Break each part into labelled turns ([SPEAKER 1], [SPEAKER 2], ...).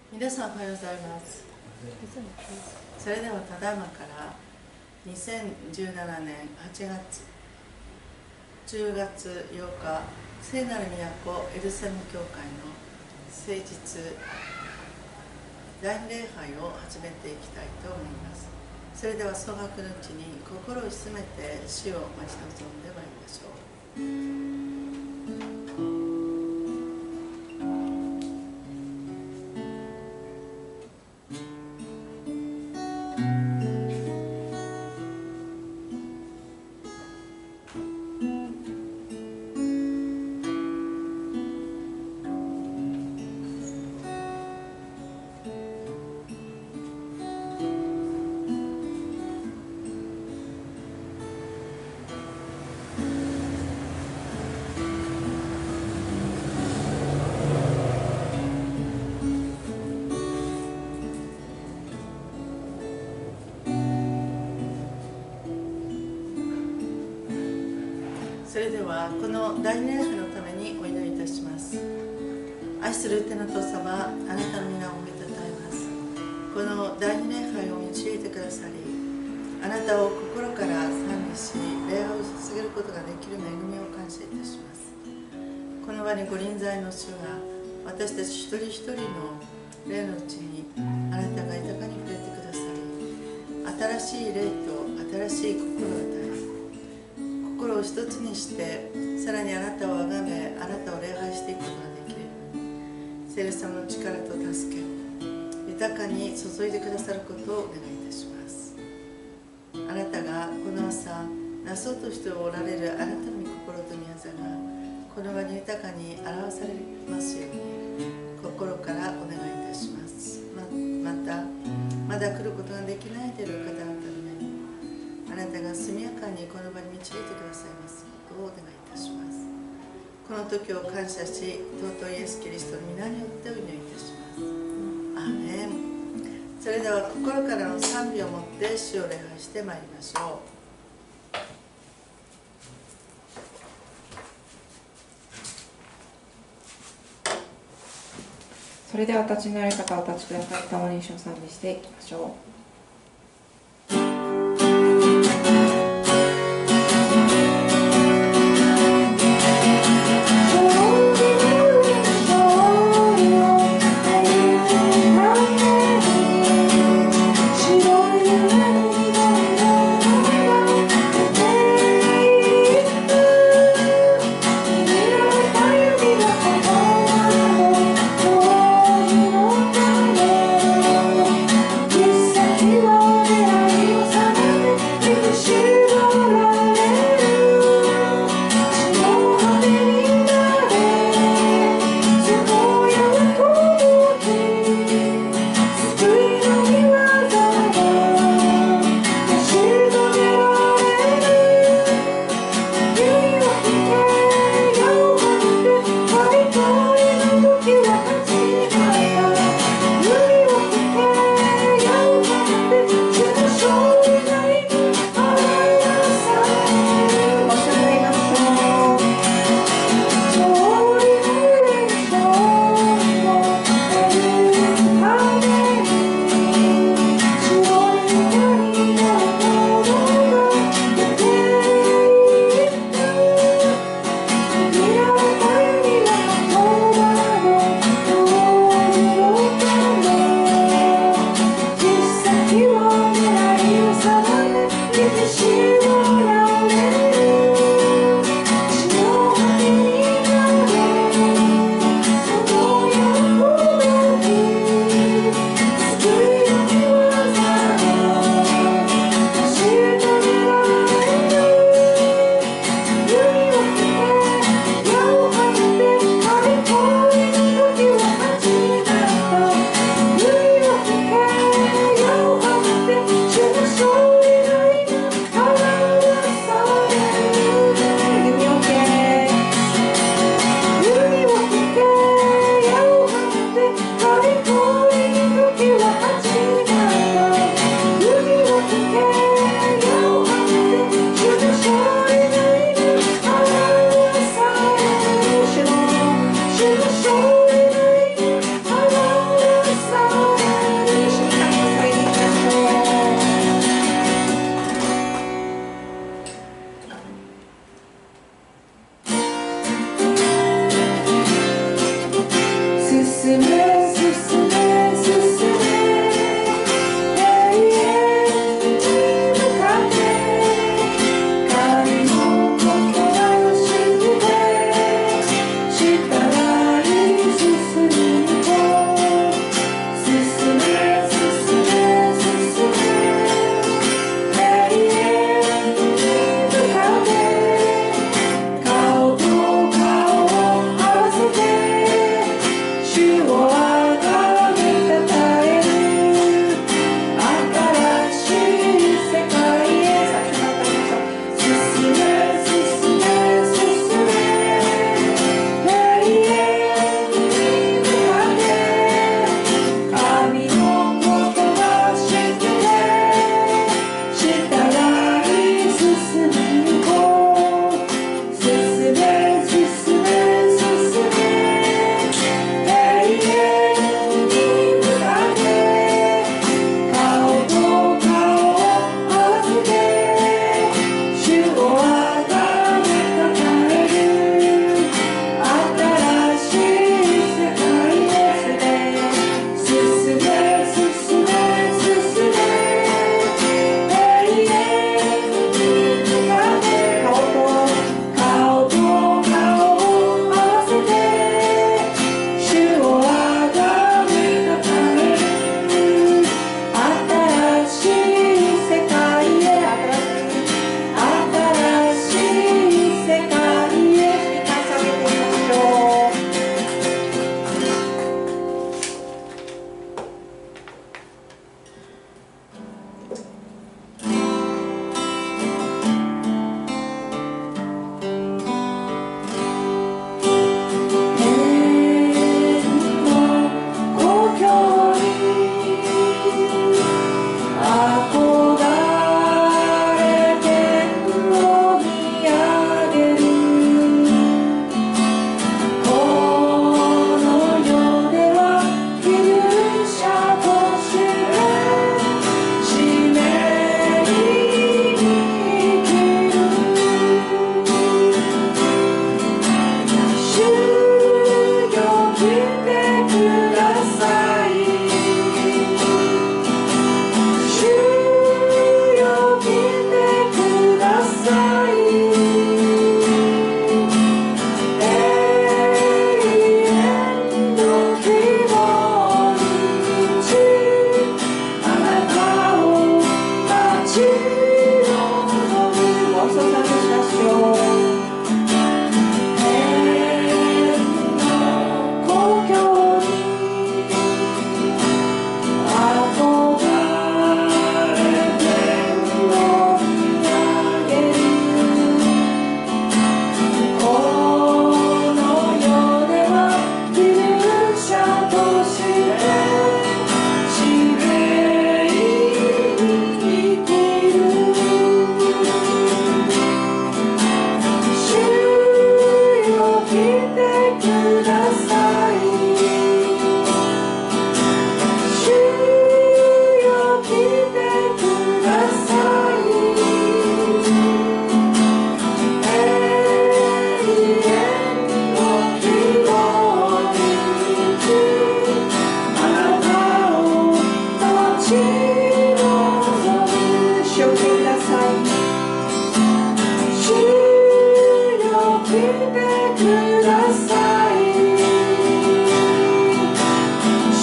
[SPEAKER 1] 皆さんおはようございます。それではただいまから2017年8月10月8日聖なる都エルサレム教会の聖日第2礼拝を始めていきたいと思います。それでは総額のうちに心を静めて主を待ち望んでまいりましょう。それではこの第2礼拝のためにお祈りいたします。愛する天の父様、あなたの皆を褒めたたえます。この第2礼拝を導いてくださり、あなたを心から賛美し礼拝を捧げることができる恵みを感謝いたします。この場にご臨在の主が私たち一人一人の霊のうちにあなたが豊かに触れてくださり、新しい霊と新しい心を与え、心を一つにしてさらにあなたをあがめ、あなたを礼拝していくことができるように、聖霊様の力と助けを豊かに注いでくださることをお願いいたします。あなたがこの朝なそうとしておられるあなたの御心と御業がこの場に豊かに表されますように心からお願いいたします。またまだ来ることができないでいる方々のためにあなたが速やかにこの場に導いてくださいますことをお願いいたします。この時を感謝し、尊いイエス・キリストの皆によってお祈りいたします。アーメン。それでは心からの賛美をもって主を礼拝してまいりましょう。
[SPEAKER 2] それでは立ちのある方お立ちください。共に一緒に賛美していきましょう。
[SPEAKER 3] Yes,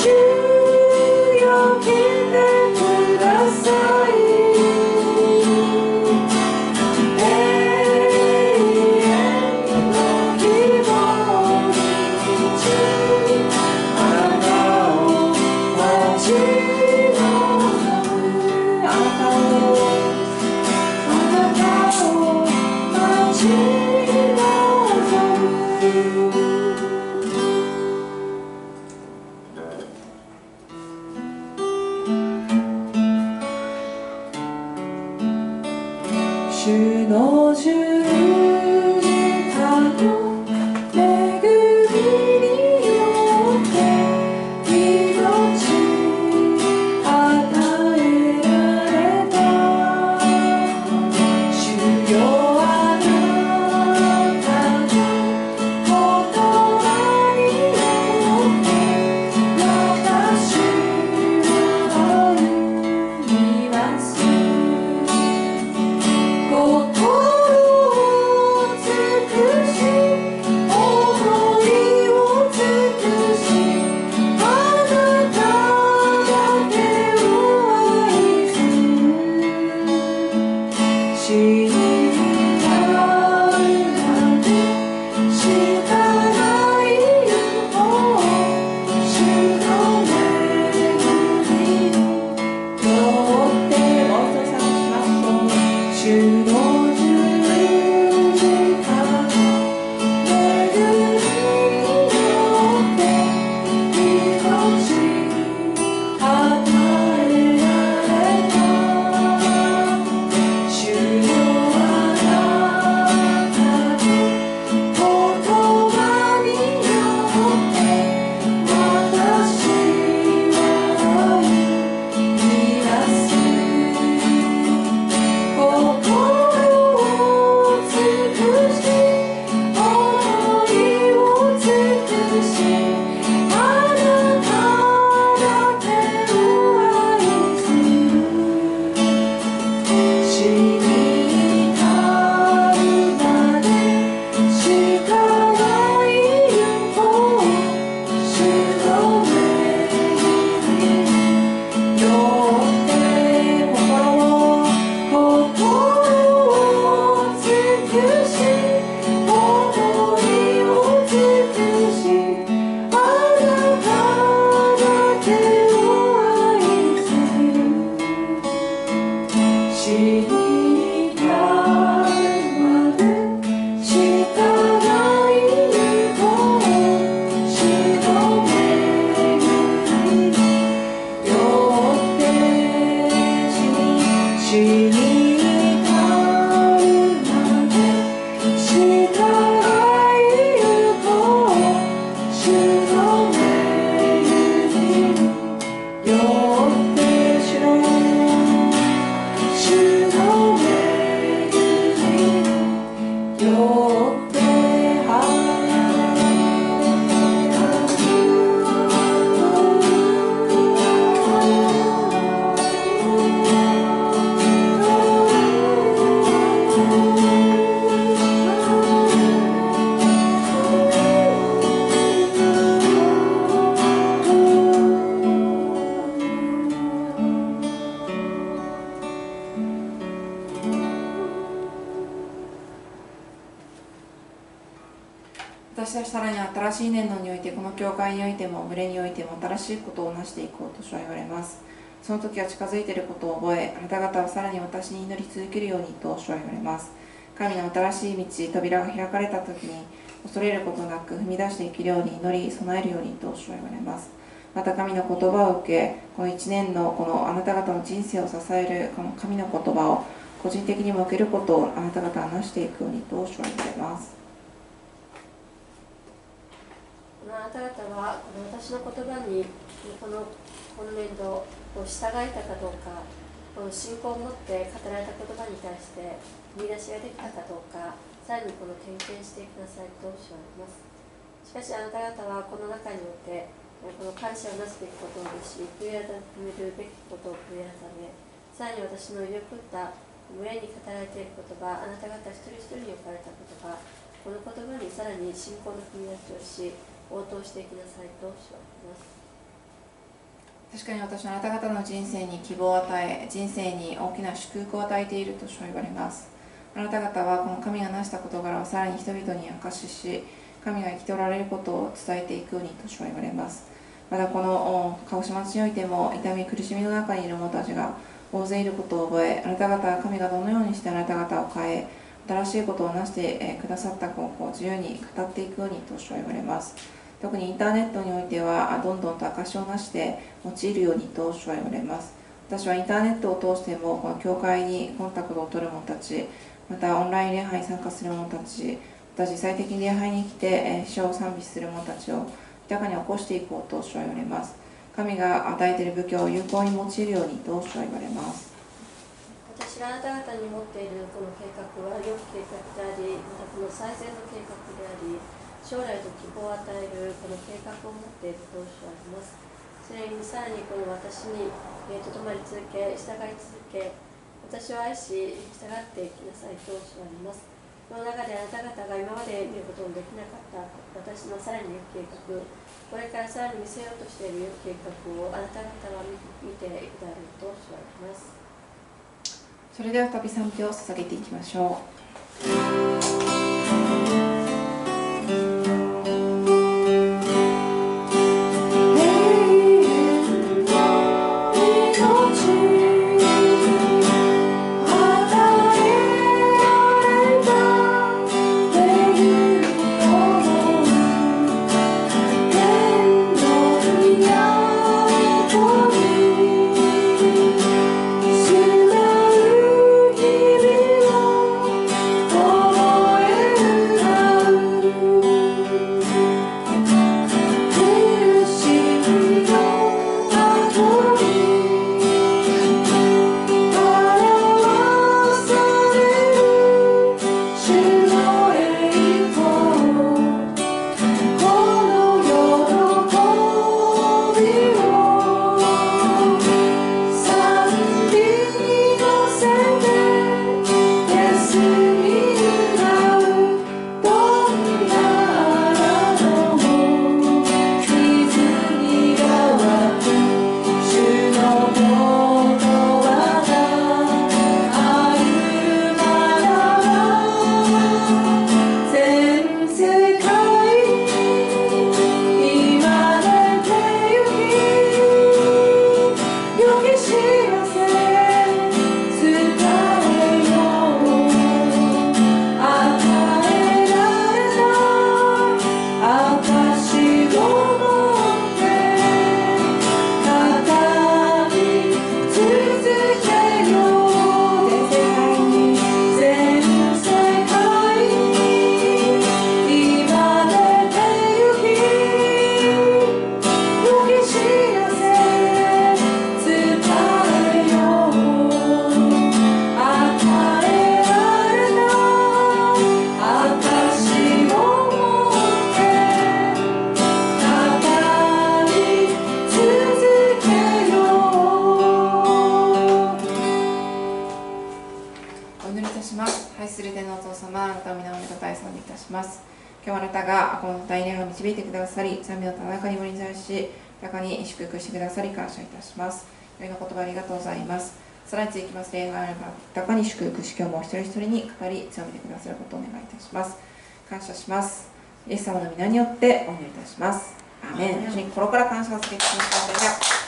[SPEAKER 2] 私たちさらに新しい年度においてこの教会においても群れにおいても新しいことをなしていこうと主は言われます。その時は近づいていることを覚え、あなた方はさらに私に祈り続けるようにと主は言われます。神の新しい道、扉が開かれた時に恐れることなく踏み出していけるように祈り備えるようにと主は言われます。また神の言葉を受け、この1年のこのあなた方の人生を支えるこの神の言葉を個人的にも受けることをあなた方はなしていくようにと主は言われます。
[SPEAKER 3] あなた方はこの私の言葉に今年度を従えたかどうか、この信仰を持って語られた言葉に対して見出しができたかどうか、さらにこの点検してくださいとおっしゃいます。しかしあなた方はこの中においてこの感謝をなすべきことをし、悔い改めるべきことを悔い改め、さらに私の言い送った群れに語られている言葉、あなた方一人一人に置かれた言葉、この言葉にさらに信仰の踏み出しをし応答していきなさいとおっしゃいます。
[SPEAKER 2] 確かに私はあなた方の人生に希望を与え、人生に大きな祝福を与えていると主は言われます。あなた方はこの神がなした事柄をさらに人々に証しし、神が生きておられることを伝えていくようにと主は言われます。またこの鹿児島市においても痛み苦しみの中にいる者たちが大勢いることを覚え、あなた方は神がどのようにしてあなた方を変え、新しいことをなしてくださったかを自由に語っていくようにと主は言われます。特にインターネットにおいてはどんどんと証しをなして用いるようにと主は言われます。私はインターネットを通してもこの教会にコンタクトを取る者たち、またオンライン礼拝に参加する者たち、また実際的に礼拝に来て主を賛美する者たちを豊かに起こしていこうと主は言われます。神が与えている武器を有効に用いるようにと主は言われます。
[SPEAKER 3] 私があなた方に持っているこの計画は良き計画であり、またこの最善の計画であり、将来と希望を与えるこの計画を持っていると主は言います。それにさらにこの私にとどまり続け、従い続け、私を愛し、従っていきなさいと主は言います。この中であなた方が今まで見ることのできなかった私のさらに良き計画、これからさらに見せようとしている良き計画をあなた方は見ていくだろうと主は言います。
[SPEAKER 2] それでは再び賛美を捧げていきましょう。賛美の田中にも臨在し、豊かに祝福してくださり感謝いたします。良いの言葉ありがとうございます。さらに続きます礼拝の豊かに祝福し、今日も一人一人に語り強めてくださることをお願いいたします。感謝します。イエス様の皆によってお祈りいたします。アーメン。主に心から感謝を捧げてください。